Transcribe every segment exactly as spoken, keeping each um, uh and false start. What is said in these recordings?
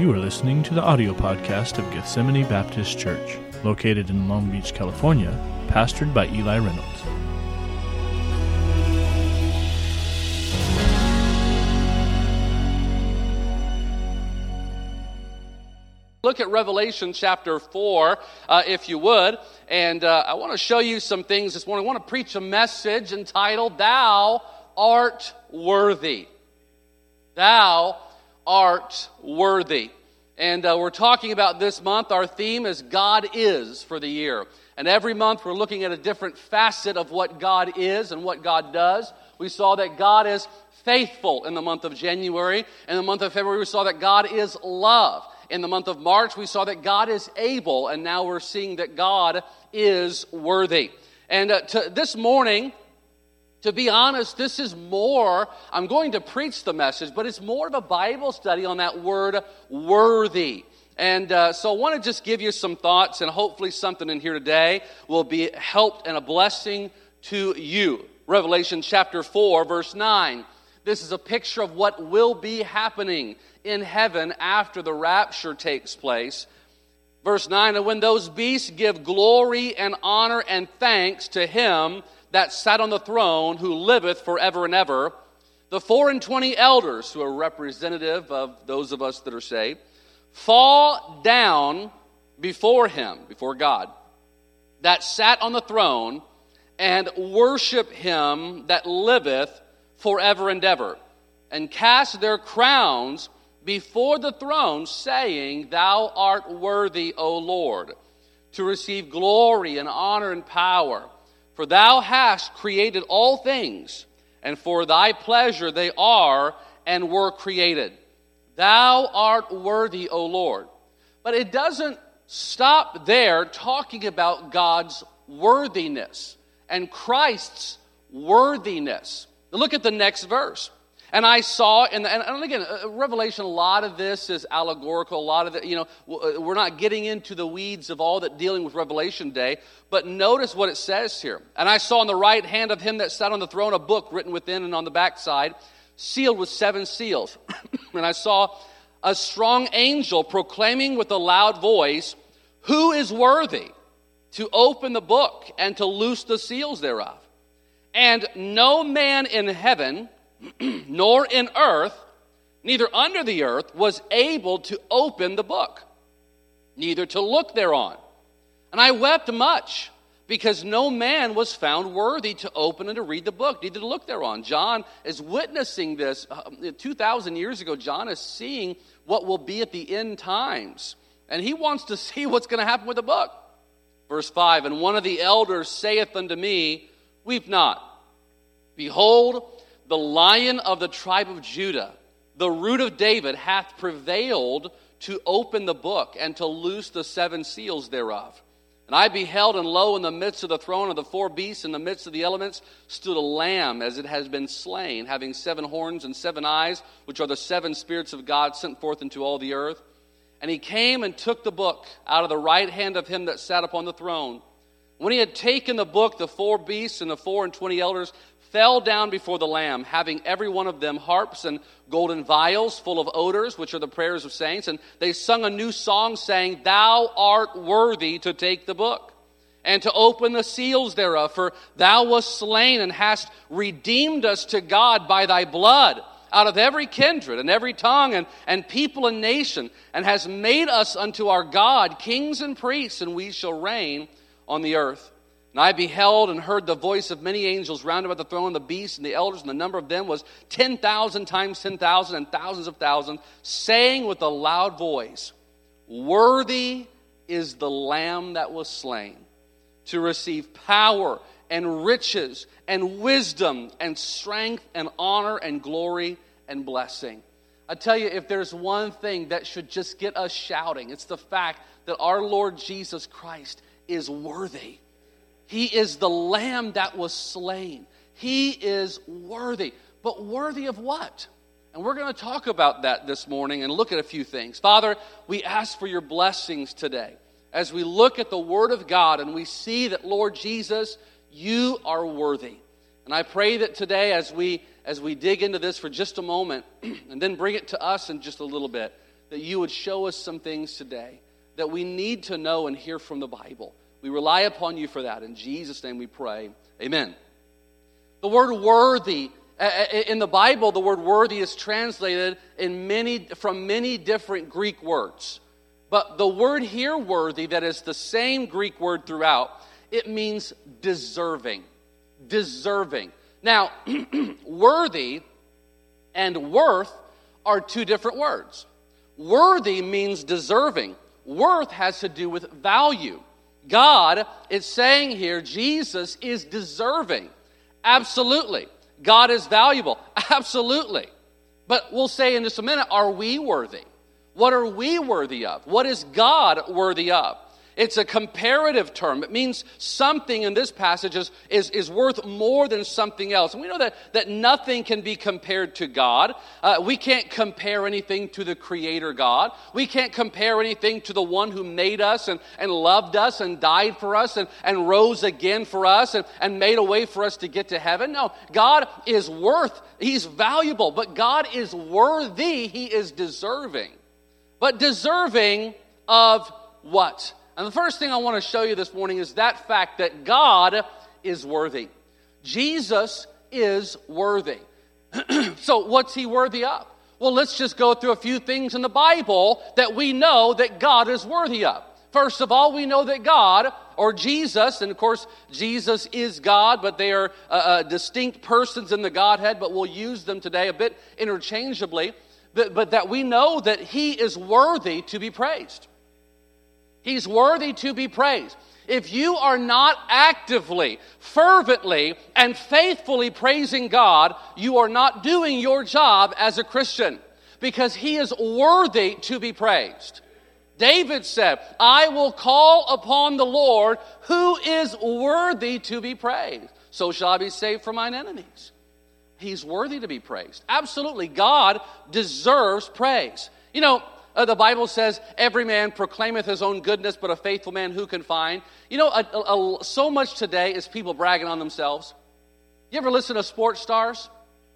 You are listening to the audio podcast of Gethsemane Baptist Church, located in Long Beach, California, pastored by Eli Reynolds. Look at Revelation chapter four, uh, if you would, and uh, I want to show you some things this morning. I want to preach a message entitled, Thou Art Worthy. Thou art worthy. And uh, we're talking about this month. Our theme is God is for the year. And every month we're looking at a different facet of what God is and what God does. We saw that God is faithful in the month of January. In the month of February we saw that God is love. In the month of March we saw that God is able. And now we're seeing that God is worthy. And uh, to, this morning, to be honest, this is more, I'm going to preach the message, but it's more of a Bible study on that word worthy. And uh, so I want to just give you some thoughts, and hopefully something in here today will be helped and a blessing to you. Revelation chapter four, verse nine. This is a picture of what will be happening in heaven after the rapture takes place. Verse nine, and when those beasts give glory and honor and thanks to him that sat on the throne, who liveth forever and ever, the four and twenty elders, who are representative of those of us that are saved, fall down before him, before God, that sat on the throne, and worship him that liveth forever and ever, and cast their crowns before the throne, saying, Thou art worthy, O Lord, to receive glory and honor and power. For thou hast created all things, and for thy pleasure they are and were created. Thou art worthy, O Lord. But it doesn't stop there talking about God's worthiness and Christ's worthiness. Look at the next verse. And I saw, and, and again, Revelation, a lot of this is allegorical. A lot of it, you know, we're not getting into the weeds of all that dealing with Revelation Day. But notice what it says here. And I saw on the right hand of him that sat on the throne a book written within and on the backside, sealed with seven seals. And I saw a strong angel proclaiming with a loud voice, Who is worthy to open the book and to loose the seals thereof? And no man in heaven, nor in earth, neither under the earth, was able to open the book, neither to look thereon. And I wept much, because no man was found worthy to open and to read the book, neither to look thereon. John is witnessing this. Uh, two thousand years ago, John is seeing what will be at the end times. And he wants to see what's going to happen with the book. Verse five, and one of the elders saith unto me, Weep not. Behold, the Lion of the tribe of Judah, the root of David, hath prevailed to open the book and to loose the seven seals thereof. And I beheld, and lo, in the midst of the throne of the four beasts, in the midst of the elements, stood a lamb as it has been slain, having seven horns and seven eyes, which are the seven spirits of God sent forth into all the earth. And he came and took the book out of the right hand of him that sat upon the throne. When he had taken the book, the four beasts and the four and twenty elders fell down before the Lamb, having every one of them harps and golden vials full of odors, which are the prayers of saints. And they sung a new song, saying, Thou art worthy to take the book, and to open the seals thereof. For thou wast slain, and hast redeemed us to God by thy blood, out of every kindred and every tongue and, and people and nation, and hast made us unto our God kings and priests, and we shall reign on the earth. And I beheld and heard the voice of many angels round about the throne, and the beasts and the elders, and the number of them was ten thousand times ten thousand, and thousands of thousands, saying with a loud voice, Worthy is the Lamb that was slain, to receive power and riches and wisdom and strength and honor and glory and blessing. I tell you, if there's one thing that should just get us shouting, it's the fact that our Lord Jesus Christ is worthy. He is the Lamb that was slain. He is worthy. But worthy of what? And we're going to talk about that this morning and look at a few things. Father, we ask for your blessings today as we look at the Word of God and we see that, Lord Jesus, you are worthy. And I pray that today as we as we dig into this for just a moment and then bring it to us in just a little bit, that you would show us some things today that we need to know and hear from the Bible. We rely upon you for that. In Jesus' name we pray. Amen. The word worthy, in the Bible, the word worthy is translated in many from many different Greek words. But the word here, worthy, that is the same Greek word throughout, it means deserving. Deserving. Now, worthy and worth are two different words. Worthy means deserving. Worth has to do with value. God is saying here, Jesus is deserving. Absolutely. God is valuable. Absolutely. But we'll say in just a minute, are we worthy? What are we worthy of? What is God worthy of? It's a comparative term. It means something in this passage is, is, is worth more than something else. And we know that, that nothing can be compared to God. Uh, we can't compare anything to the Creator God. We can't compare anything to the one who made us and, and loved us and died for us and, and rose again for us and, and made a way for us to get to heaven. No, God is worth, He's valuable, but God is worthy. He is deserving. But deserving of what? And the first thing I want to show you this morning is that fact that God is worthy. Jesus is worthy. So what's He worthy of? Well, let's just go through a few things in the Bible that we know that God is worthy of. First of all, we know that God, or Jesus, and of course Jesus is God, but they are uh, uh, distinct persons in the Godhead, but we'll use them today a bit interchangeably, but, but that we know that He is worthy to be praised. He's worthy to be praised. If you are not actively, fervently, and faithfully praising God, you are not doing your job as a Christian, because He is worthy to be praised. David said, I will call upon the Lord who is worthy to be praised. So shall I be saved from mine enemies. He's worthy to be praised. Absolutely, God deserves praise. You know, Uh, the Bible says, every man proclaimeth his own goodness, but a faithful man who can find? You know, a, a, a, so much today is people bragging on themselves. You ever listen to sports stars?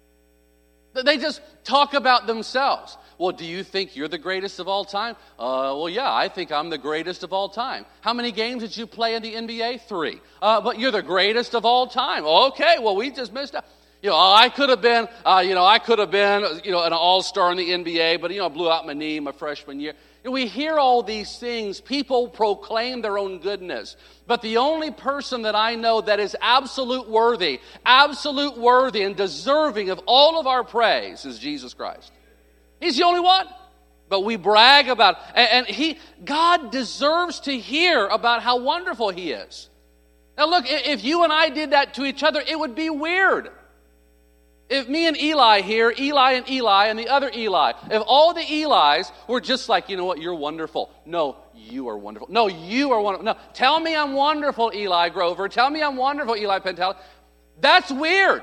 They just talk about themselves. Well, do you think you're the greatest of all time? Uh, well, yeah, I think I'm the greatest of all time. How many games did you play in the N B A? Three. Uh, but you're the greatest of all time. Okay, well, we just missed out. You know, oh, I could have been, uh, you know, I could have been, you know, an all-star in the N B A, but, you know, I blew out my knee my freshman year. And we hear all these things. People proclaim their own goodness. But the only person that I know that is absolute worthy, absolute worthy and deserving of all of our praise is Jesus Christ. He's the only one. But we brag about it. And, and he, God deserves to hear about how wonderful He is. Now look, if you and I did that to each other, it would be weird. If me and Eli here, Eli and Eli and the other Eli, if all the Elis were just like, you know what, you're wonderful. No, you are wonderful. No, you are wonderful. No, tell me I'm wonderful, Eli Grover. Tell me I'm wonderful, Eli Pentel. That's weird.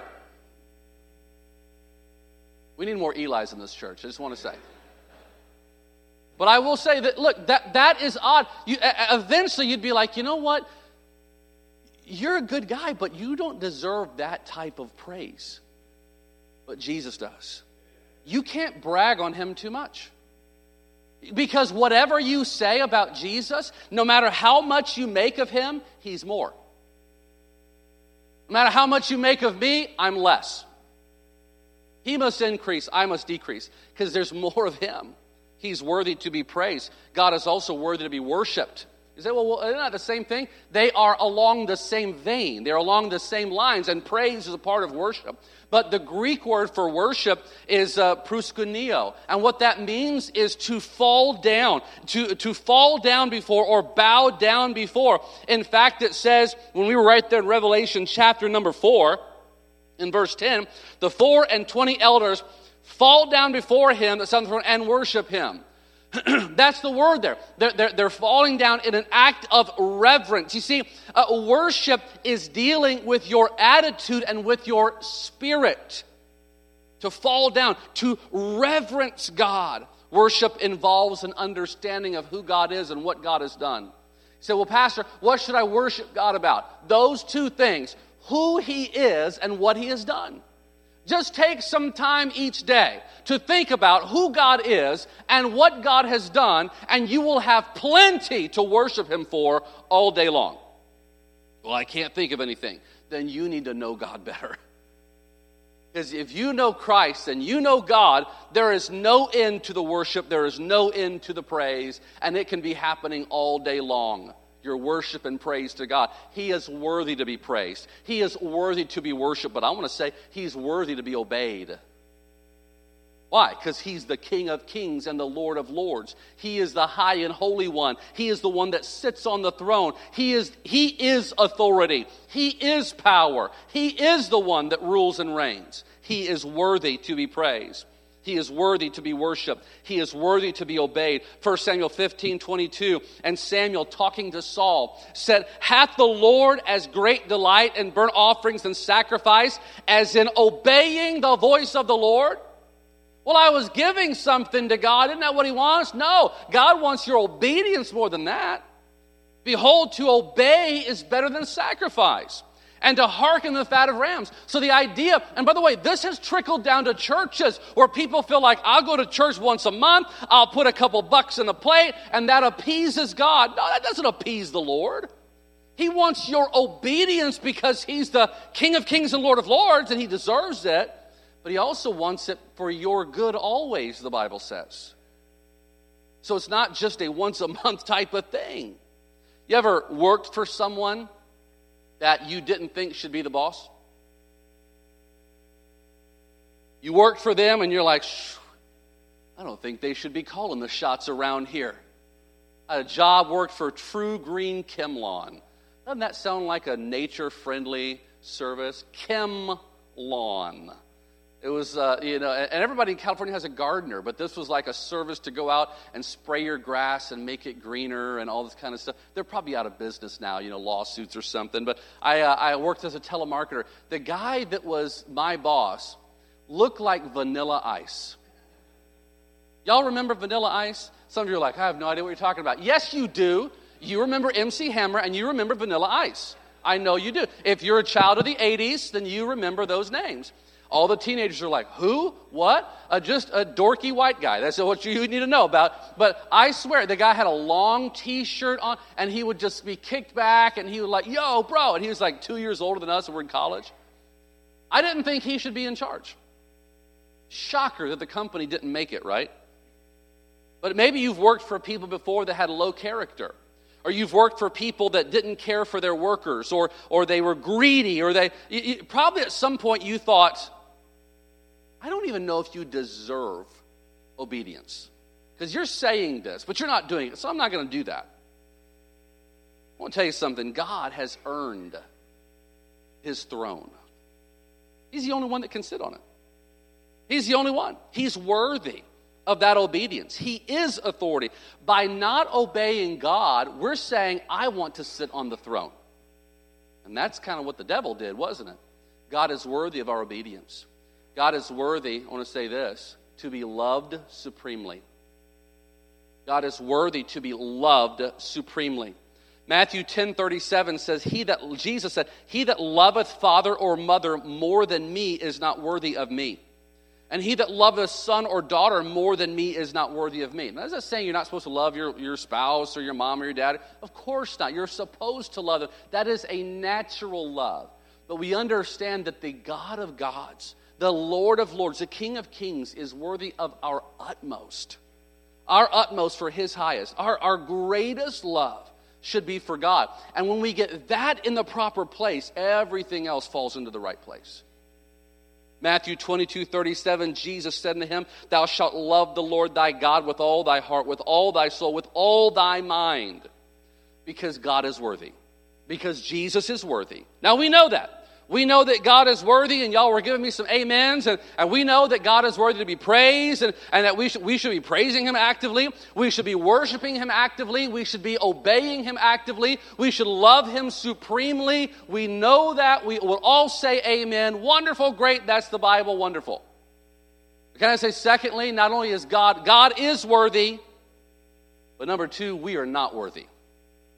We need more Elis in this church, I just want to say. But I will say that, look, that, that is odd. You, eventually you'd be like, you know what? You're a good guy, but you don't deserve that type of praise. But Jesus does. You can't brag on Him too much. Because whatever you say about Jesus, no matter how much you make of Him, He's more. No matter how much you make of me, I'm less. He must increase, I must decrease, because there's more of Him. He's worthy to be praised. God is also worthy to be worshiped. You say, well, well, isn't that the same thing? They are along the same vein. They're along the same lines, and praise is a part of worship. But the Greek word for worship is uh, proskuneo. And what that means is to fall down, to, to fall down before or bow down before. In fact, it says, when we were right there in Revelation chapter number four, in verse ten, the four and twenty elders fall down before Him that's on the throne and worship Him. That's the word there. They're, they're, they're falling down in an act of reverence. You see, uh, worship is dealing with your attitude and with your spirit. To fall down, to reverence God. Worship involves an understanding of who God is and what God has done. You say, well, Pastor, what should I worship God about? Those two things, who He is and what He has done. Just take some time each day to think about who God is and what God has done, and you will have plenty to worship Him for all day long. Well, I can't think of anything. Then you need to know God better. Because if you know Christ and you know God, there is no end to the worship, there is no end to the praise, and it can be happening all day long. Your worship and praise to God. He is worthy to be praised. He is worthy to be worshiped, but I want to say He's worthy to be obeyed. Why? Because He's the King of kings and the Lord of lords. He is the high and holy one. He is the one that sits on the throne. He is, he is authority. He is power. He is the one that rules and reigns. He is worthy to be praised. He is worthy to be worshiped. He is worthy to be obeyed. First Samuel fifteen twenty-two, and Samuel, talking to Saul, said, "Hath the Lord as great delight in burnt offerings and sacrifice as in obeying the voice of the Lord?" Well, I was giving something to God. Isn't that what He wants? No, God wants your obedience more than that. Behold, to obey is better than sacrifice, and to hearken the fat of rams. So the idea, and by the way, this has trickled down to churches where people feel like, I'll go to church once a month, I'll put a couple bucks in the plate, and that appeases God. No, that doesn't appease the Lord. He wants your obedience because He's the King of kings and Lord of lords, and He deserves it. But He also wants it for your good always, the Bible says. So it's not just a once a month type of thing. You ever worked for someone that you didn't think should be the boss? You worked for them and you're like, I don't think they should be calling the shots around here. I had a job, worked for True Green ChemLawn. Doesn't that sound like a nature-friendly service? ChemLawn. It was, uh, you know, and everybody in California has a gardener, but this was like a service to go out and spray your grass and make it greener and all this kind of stuff. They're probably out of business now, you know, lawsuits or something. But I, uh, I worked as a telemarketer. The guy that was my boss looked like Vanilla Ice. Y'all remember Vanilla Ice? Some of you are like, I have no idea what you're talking about. Yes, you do. You remember M C Hammer and you remember Vanilla Ice. I know you do. If you're a child of the eighties, then you remember those names. All the teenagers are like, who? What? Uh, just a dorky white guy. That's what you need to know about. But I swear, the guy had a long T-shirt on, and he would just be kicked back, and he would like, yo, bro. And he was like two years older than us, and we're in college. I didn't think he should be in charge. Shocker that the company didn't make it, right? But maybe you've worked for people before that had low character. Or you've worked for people that didn't care for their workers, or or they were greedy, or they you, you, probably at some point you thought, I don't even know if you deserve obedience. Because you're saying this, but you're not doing it, so I'm not going to do that. I want to tell you something. God has earned His throne. He's the only one that can sit on it. He's the only one. He's worthy of that obedience. He is authority. By not obeying God, we're saying, I want to sit on the throne. And that's kind of what the devil did, wasn't it? God is worthy of our obedience. God is worthy, I want to say this, to be loved supremely. God is worthy to be loved supremely. Matthew ten thirty-seven says, "He that," Jesus said, "He that loveth father or mother more than me is not worthy of me. And he that loveth son or daughter more than me is not worthy of me." Now, is that saying you're not supposed to love your, your spouse or your mom or your dad? Of course not. You're supposed to love them. That is a natural love. But we understand that the God of gods, the Lord of lords, the King of kings is worthy of our utmost. Our utmost for His highest. Our, our greatest love should be for God. And when we get that in the proper place, everything else falls into the right place. Matthew twenty-two thirty-seven, Jesus said unto him, "Thou shalt love the Lord thy God with all thy heart, with all thy soul, with all thy mind." Because God is worthy. Because Jesus is worthy. Now we know that. We know that God is worthy, and y'all were giving me some amens, and, and we know that God is worthy to be praised, and, and that we should, we should be praising Him actively. We should be worshiping Him actively. We should be obeying Him actively. We should love Him supremely. We know that. We will all say amen. Wonderful, great, that's the Bible, wonderful. Can I say secondly, not only is God, God is worthy, but number two, we are not worthy.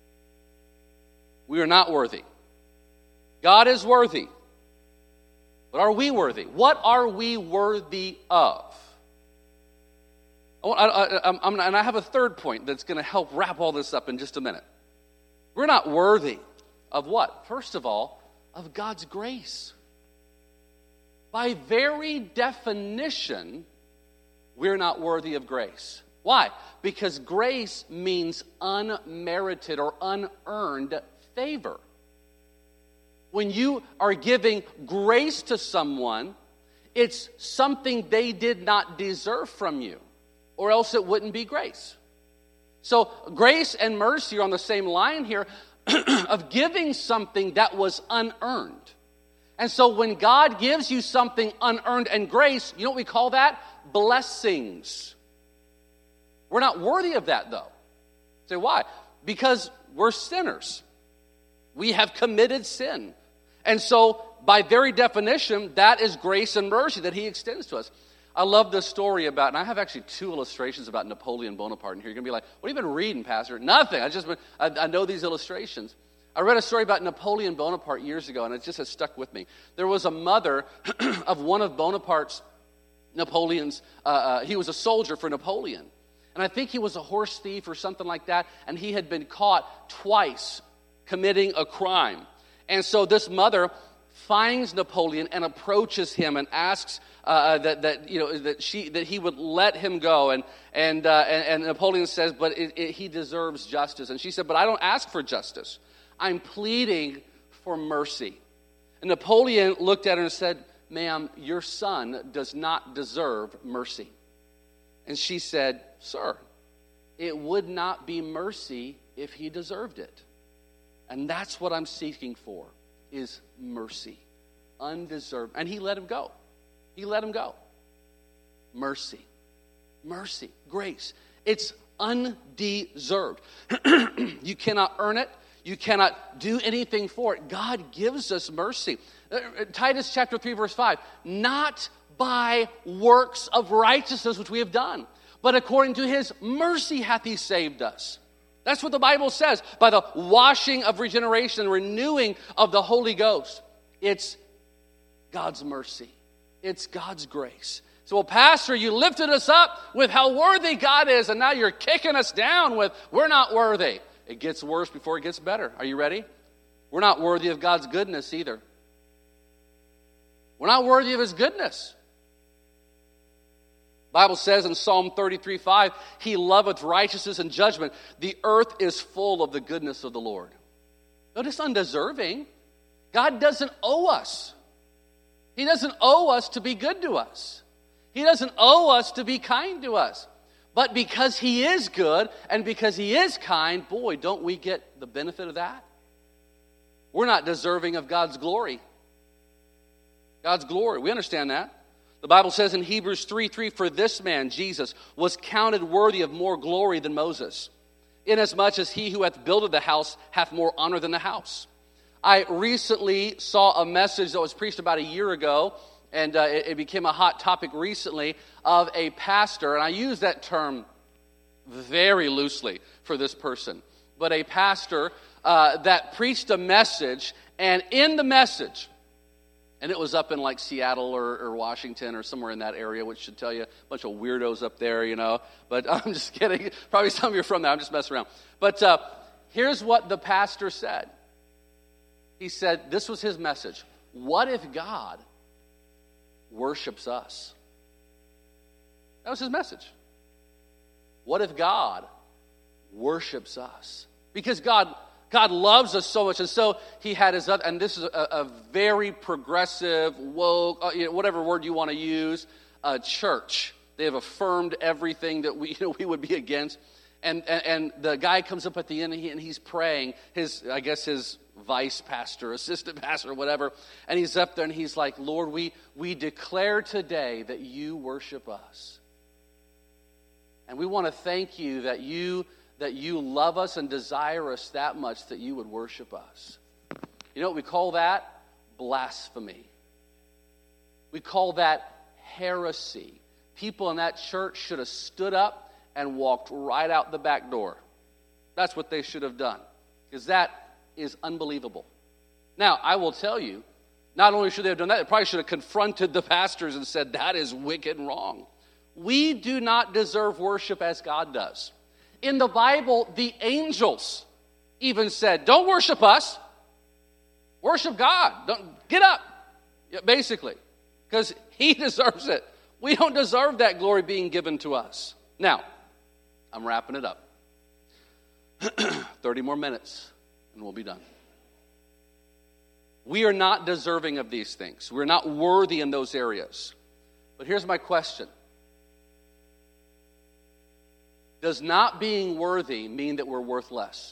We are not worthy. God is worthy, but But are we worthy? What are we worthy of? I, I, I, I'm, and I have a third point that's going to help wrap all this up in just a minute. We're not worthy of what? First of all, of God's grace. By very definition, we're not worthy of grace. Why? Because grace means unmerited or unearned favor. When you are giving grace to someone, it's something they did not deserve from you, or else it wouldn't be grace. So grace and mercy are on the same line here of giving something that was unearned. And so when God gives you something unearned and grace, you know what we call that? Blessings. We're not worthy of that, though. Say, why? Because we're sinners. We have committed sin. And so, by very definition, that is grace and mercy that he extends to us. I love this story about, and I have actually two illustrations about Napoleon Bonaparte in here. You're going to be like, what have you been reading, Pastor? Nothing. I just, I, I know these illustrations. I read a story about Napoleon Bonaparte years ago, and it just has stuck with me. There was a mother of one of Bonaparte's, Napoleon's, uh, uh, he was a soldier for Napoleon. And I think he was a horse thief or something like that, and he had been caught twice committing a crime. And so this mother finds Napoleon and approaches him and asks uh, that that you know that she that he would let him go. And and uh, and, and Napoleon says, but it, it, he deserves justice. And she said, but I don't ask for justice. I'm pleading for mercy. And Napoleon looked at her and said, ma'am, your son does not deserve mercy. And she said, sir, it would not be mercy if he deserved it. And that's what I'm seeking for, is mercy. Undeserved. And he let him go. He let him go. Mercy. Mercy. Grace. It's undeserved. You cannot earn it. You cannot do anything for it. God gives us mercy. Titus chapter three, verse five. Not by works of righteousness which we have done, but according to his mercy hath he saved us. That's what the Bible says. By the washing of regeneration and renewing of the Holy Ghost. It's God's mercy. It's God's grace. So, well, Pastor, you lifted us up with how worthy God is, and now you're kicking us down with we're not worthy. It gets worse before it gets better. Are you ready? We're not worthy of God's goodness either. We're not worthy of his goodness. The Bible says in Psalm thirty-three five, he loveth righteousness and judgment. The earth is full of the goodness of the Lord. Notice undeserving. God doesn't owe us. He doesn't owe us to be good to us. He doesn't owe us to be kind to us. But because he is good and because he is kind, boy, don't we get the benefit of that? We're not deserving of God's glory. God's glory. We understand that. The Bible says in Hebrews three three, for this man, Jesus, was counted worthy of more glory than Moses, inasmuch as he who hath builded the house hath more honor than the house. I recently saw a message that was preached about a year ago, and uh, it, it became a hot topic recently, of a pastor, and I use that term very loosely for this person, but a pastor uh, that preached a message, and in the message, and it was up in like Seattle or, or Washington or somewhere in that area, which should tell you a bunch of weirdos up there, you know. But I'm just kidding. Probably some of you are from there. I'm just messing around. But uh, here's what the pastor said. He said, this was his message. What if God worships us? That was his message. What if God worships us? Because God God loves us so much, and so he had his other, and this is a, a very progressive, woke, uh, you know, whatever word you want to use, uh, church. They have affirmed everything that we, you know, we would be against. And, and and the guy comes up at the end, and, he, and he's praying, his, I guess his vice pastor, assistant pastor, whatever, and he's up there, and he's like, Lord, we we declare today that you worship us. And we want to thank you that you that you love us and desire us that much that you would worship us. You know what we call that? Blasphemy. We call that heresy. People in that church should have stood up and walked right out the back door. That's what they should have done, because that is unbelievable. Now, I will tell you, Not only should they have done that, they probably should have confronted the pastors and said, that is wicked and wrong. We do not deserve worship as God does. In the Bible, the angels even said, don't worship us. Worship God. Don't get up, yeah, basically, because he deserves it. We don't deserve that glory being given to us. Now, I'm wrapping it up. thirty more minutes, and we'll be done. We are not deserving of these things. We're not worthy in those areas. But here's my question. Does not being worthy mean that we're worth less?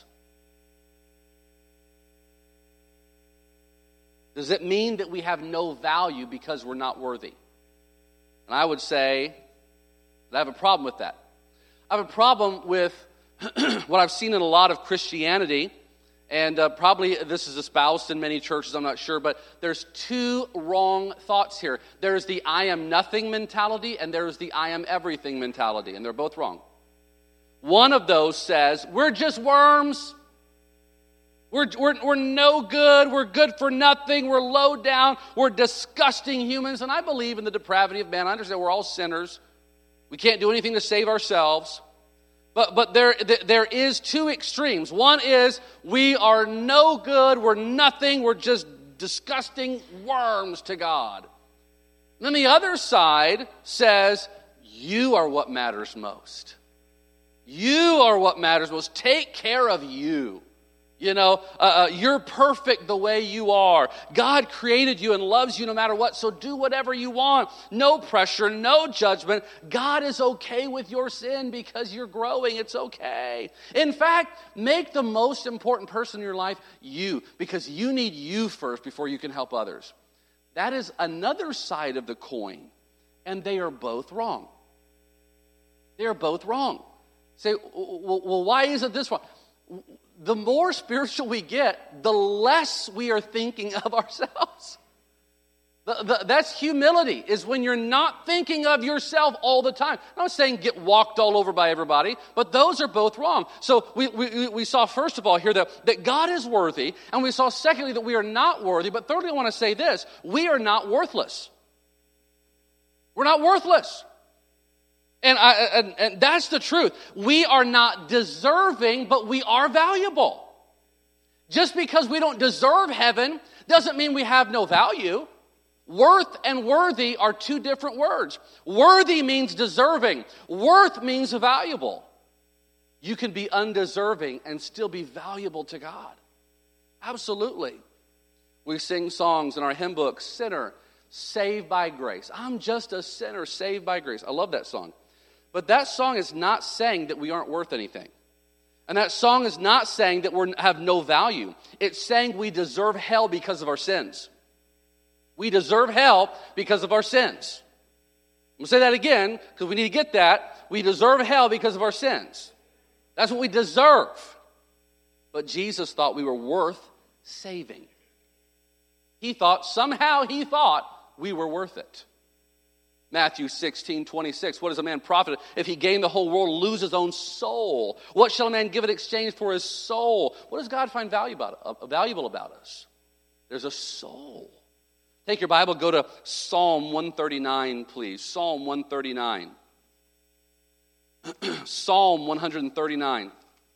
Does it mean that we have no value because we're not worthy? And I would say that I have a problem with that. I have a problem with what I've seen in a lot of Christianity, and uh, probably this is espoused in many churches, I'm not sure, but there's two wrong thoughts here. There's the I am nothing mentality, and there's the I am everything mentality, and they're both wrong. One of those says, we're just worms. We're, we're, we're no good. We're good for nothing. We're low down. We're disgusting humans. And I believe in the depravity of man. I understand we're all sinners. We can't do anything to save ourselves. But, but there, there is two extremes. One is we are no good. We're nothing. We're just disgusting worms to God. And then the other side says, you are what matters most. You are what matters most. Take care of you. You know, uh, uh, you're perfect the way you are. God created you and loves you no matter what, so do whatever you want. No pressure, no judgment. God is okay with your sin because you're growing. It's okay. In fact, make the most important person in your life you, because you need you first before you can help others. That is another side of the coin, and they are both wrong. They are both wrong. Say, well, why isn't this wrong? The more spiritual we get, the less we are thinking of ourselves. The, the, that's humility, is when you're not thinking of yourself all the time. I'm not saying get walked all over by everybody, but those are both wrong. So we, we, we saw, first of all, here that, that God is worthy, and we saw, secondly, that we are not worthy. But thirdly, I want to say this, we are not worthless. We're not worthless. And, I, and, and that's the truth. We are not deserving, but we are valuable. Just because we don't deserve heaven doesn't mean we have no value. Worth and worthy are two different words. Worthy means deserving. Worth means valuable. You can be undeserving and still be valuable to God. Absolutely. We sing songs in our hymn book, Sinner, Saved by Grace. I'm just a sinner saved by grace. I love that song. But that song is not saying that we aren't worth anything. And that song is not saying that we have no value. It's saying we deserve hell because of our sins. We deserve hell because of our sins. I'm going to say that again because we need to get that. We deserve hell because of our sins. That's what we deserve. But Jesus thought we were worth saving. He thought, somehow he thought we were worth it. Matthew sixteen twenty-six, what does a man profit if he gain the whole world and lose his own soul? What shall a man give in exchange for his soul? What does God find value about, uh, valuable about us? There's a soul. Take your Bible, go to Psalm one thirty-nine, please. Psalm one thirty-nine. Psalm one thirty-nine.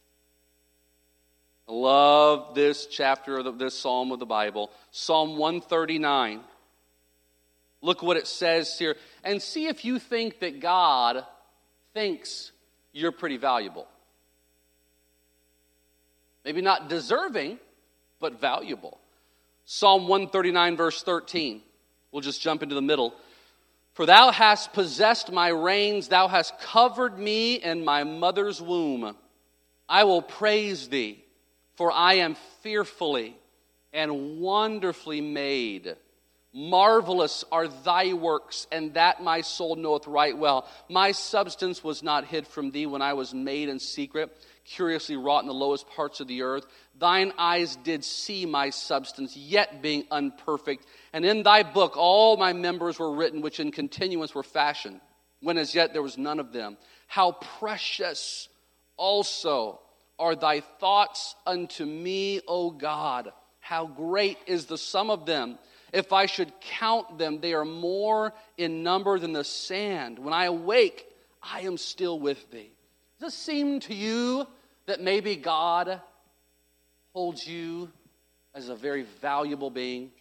I love this chapter of the, this psalm of the Bible. Psalm one thirty-nine. Look what it says here. And see if you think that God thinks you're pretty valuable. Maybe not deserving, but valuable. Psalm one thirty-nine, verse thirteen. We'll just jump into the middle. For thou hast possessed my reins, thou hast covered me in my mother's womb. I will praise thee, for I am fearfully and wonderfully made. Marvelous are thy works, and that my soul knoweth right well. My substance was not hid from thee when I was made in secret, curiously wrought in the lowest parts of the earth. Thine eyes did see my substance, yet being unperfect. And in thy book all my members were written, which in continuance were fashioned, when as yet there was none of them. How precious also are thy thoughts unto me, O God. How great is the sum of them. If I should count them, they are more in number than the sand. When I awake, I am still with thee. Does it seem to you that maybe God holds you as a very valuable being?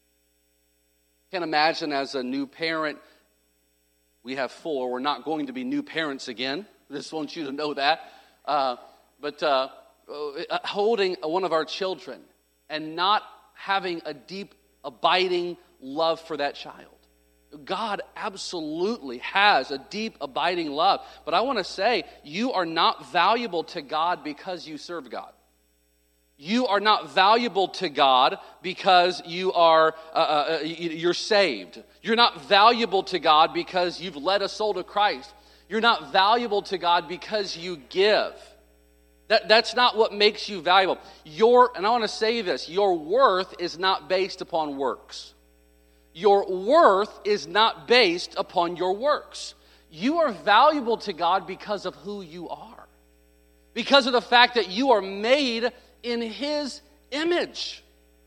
Can't imagine as a new parent, we have four, we're not going to be new parents again. I just want you to know that. Uh, but uh, holding one of our children and not having a deep, abiding love for that child. God absolutely has a deep, abiding love. But I want to say, you are not valuable to God because you serve God. You are not valuable to God because you are uh, uh, you're saved. You're not valuable to God because you've led a soul to Christ. You're not valuable to God because you give. That, that's not what makes you valuable. Your, and I want to say this, your worth is not based upon works. Your worth is not based upon your works. You are valuable to God because of who you are. Because of the fact that you are made in His image.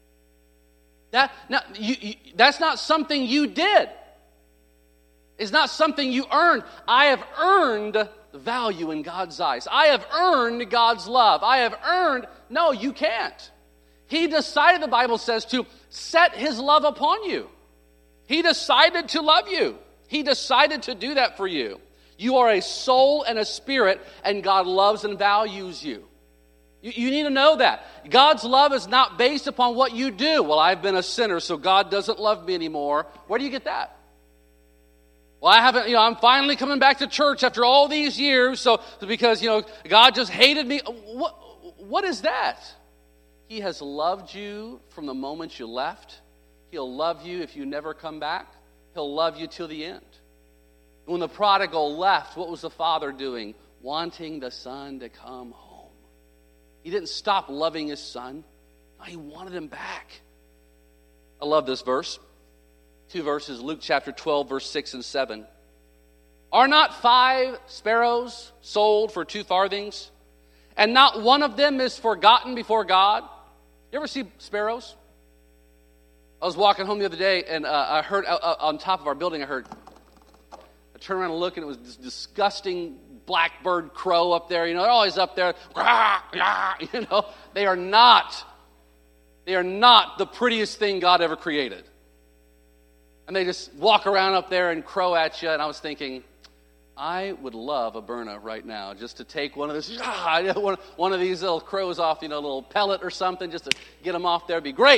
That, now, you, you, that's not something you did. It's not something you earned. I have earned value in God's eyes. I have earned God's love. I have earned... No, you can't. He decided, the Bible says, to set His love upon you. He decided to love you. He decided to do that for you. You are a soul and a spirit, and God loves and values you. You, you need to know that. God's love is not based upon what you do. Well, I've been a sinner, so God doesn't love me anymore. Where do you get that? Well, I haven't, you know, I'm finally coming back to church after all these years, so because, you know, God just hated me. What, what is that? He has loved you from the moment you left. He'll love you if you never come back. He'll love you till the end. When the prodigal left, what was the father doing? Wanting the son to come home. He didn't stop loving his son. No, he wanted him back. I love this verse. Two verses, Luke chapter twelve, verse six and seven. Are not five sparrows sold for two farthings, and not one of them is forgotten before God? You ever see sparrows? I was walking home the other day, and uh, I heard uh, uh, on top of our building, I heard, I turned around and looked, and it was this disgusting blackbird crow up there. You know, they're always up there. You know, they are not, they are not the prettiest thing God ever created. And they just walk around up there and crow at you. And I was thinking, I would love a Berna right now just to take one of those, ah, one, one of these little crows off, you know, a little pellet or something, just to get them off there. It'd be great.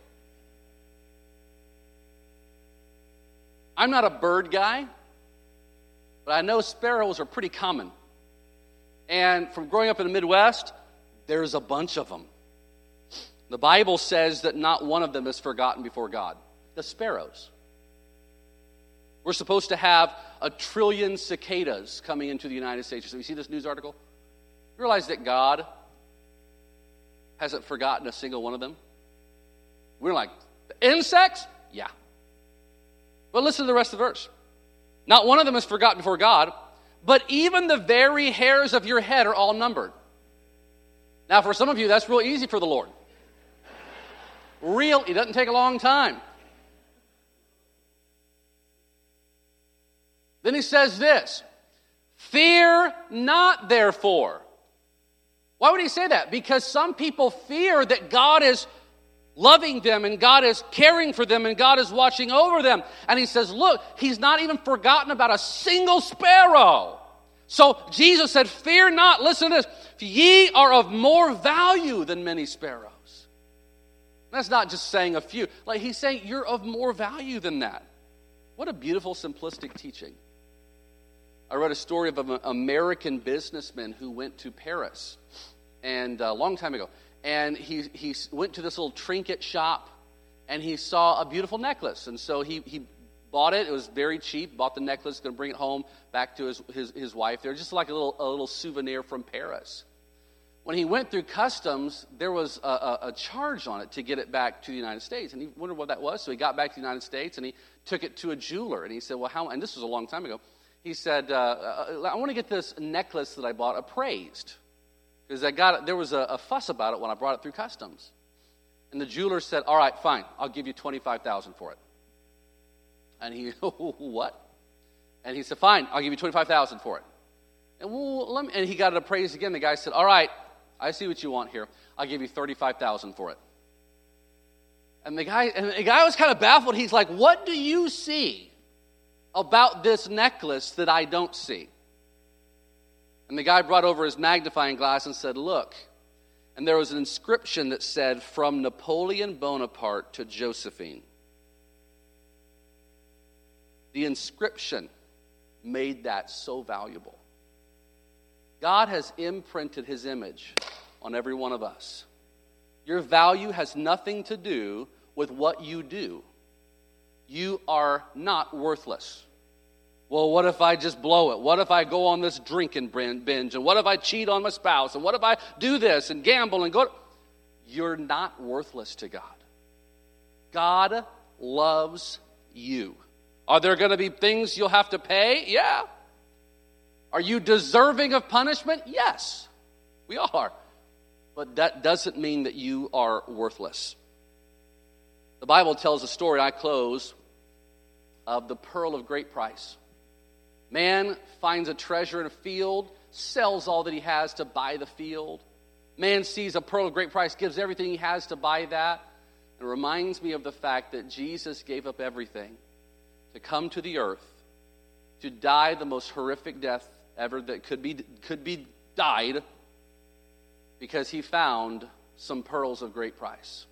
I'm not a bird guy, but I know sparrows are pretty common. And from growing up in the Midwest, there's a bunch of them. The Bible says that not one of them is forgotten before God. The sparrows. We're supposed to have a trillion cicadas coming into the United States. So you see this news article? You realize that God hasn't forgotten a single one of them? We're like, the insects? Yeah. But listen to the rest of the verse. Not one of them is forgotten before God, but even the very hairs of your head are all numbered. Now, for some of you, that's real easy for the Lord. Real, it doesn't take a long time. Then he says this, fear not therefore. Why would he say that? Because some people fear that God is loving them and God is caring for them and God is watching over them. And he says, look, he's not even forgotten about a single sparrow. So Jesus said, fear not, listen to this, ye are of more value than many sparrows. That's not just saying a few. Like he's saying you're of more value than that. What a beautiful, simplistic teaching. I read a story of an American businessman who went to Paris and a long time ago. And he he went to this little trinket shop and he saw a beautiful necklace. And so he, he bought it. It was very cheap. Bought the necklace, going to bring it home back to his, his, his wife. They're just like a little, a little souvenir from Paris. When he went through customs, there was a, a, a charge on it to get it back to the United States. And he wondered what that was. So he got back to the United States and he took it to a jeweler. And he said, well, how, and this was a long time ago. He said, uh, I want to get this necklace that I bought appraised. Because I got it, there was a, a fuss about it when I brought it through customs. And the jeweler said, all right, fine, I'll give you twenty-five thousand dollars for it. And he, what? And he said, fine, I'll give you twenty-five thousand dollars for it. And, well, let me, and he got it appraised again. The guy said, all right, I see what you want here. I'll give you thirty-five thousand dollars for it. And the guy, and the guy was kind of baffled. He's like, what do you see about this necklace that I don't see? And the guy brought over his magnifying glass and said, look. And there was an inscription that said, from Napoleon Bonaparte to Josephine. The inscription made that so valuable. God has imprinted his image on every one of us. Your value has nothing to do with what you do. You are not worthless. Well, what if I just blow it? What if I go on this drinking binge? And what if I cheat on my spouse? And what if I do this and gamble and go? You're not worthless to God. God loves you. Are there going to be things you'll have to pay? Yeah. Are you deserving of punishment? Yes, we are. But that doesn't mean that you are worthless. The Bible tells a story, I close, of the pearl of great price. Man finds a treasure in a field, sells all that he has to buy the field. Man sees a pearl of great price, gives everything he has to buy that. It reminds me of the fact that Jesus gave up everything to come to the earth, to die the most horrific death ever that could be could be died, because he found some pearls of great price.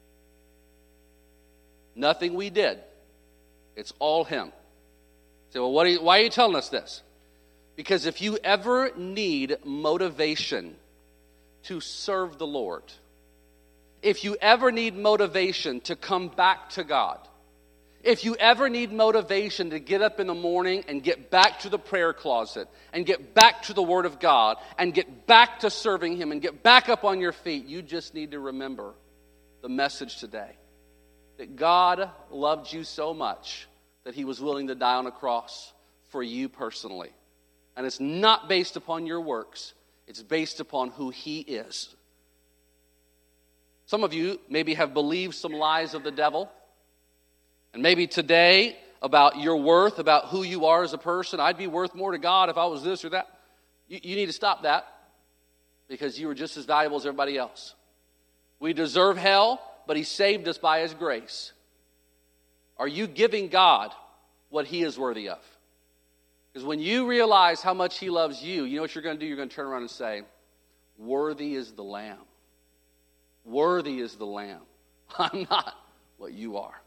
Nothing we did. It's all him. Say, well, what are you, why are you telling us this? Because if you ever need motivation to serve the Lord, if you ever need motivation to come back to God, if you ever need motivation to get up in the morning and get back to the prayer closet and get back to the Word of God and get back to serving Him and get back up on your feet, you just need to remember the message today. That God loved you so much that He was willing to die on a cross for you personally. And it's not based upon your works. It's based upon who He is. Some of you maybe have believed some lies of the devil. And maybe today, about your worth, about who you are as a person, I'd be worth more to God if I was this or that. You, you need to stop that, because you are just as valuable as everybody else. We deserve hell, but He saved us by His grace. Are you giving God what He is worthy of? Because when you realize how much He loves you, you know what you're going to do? You're going to turn around and say, worthy is the Lamb. Worthy is the Lamb. I'm not what you are.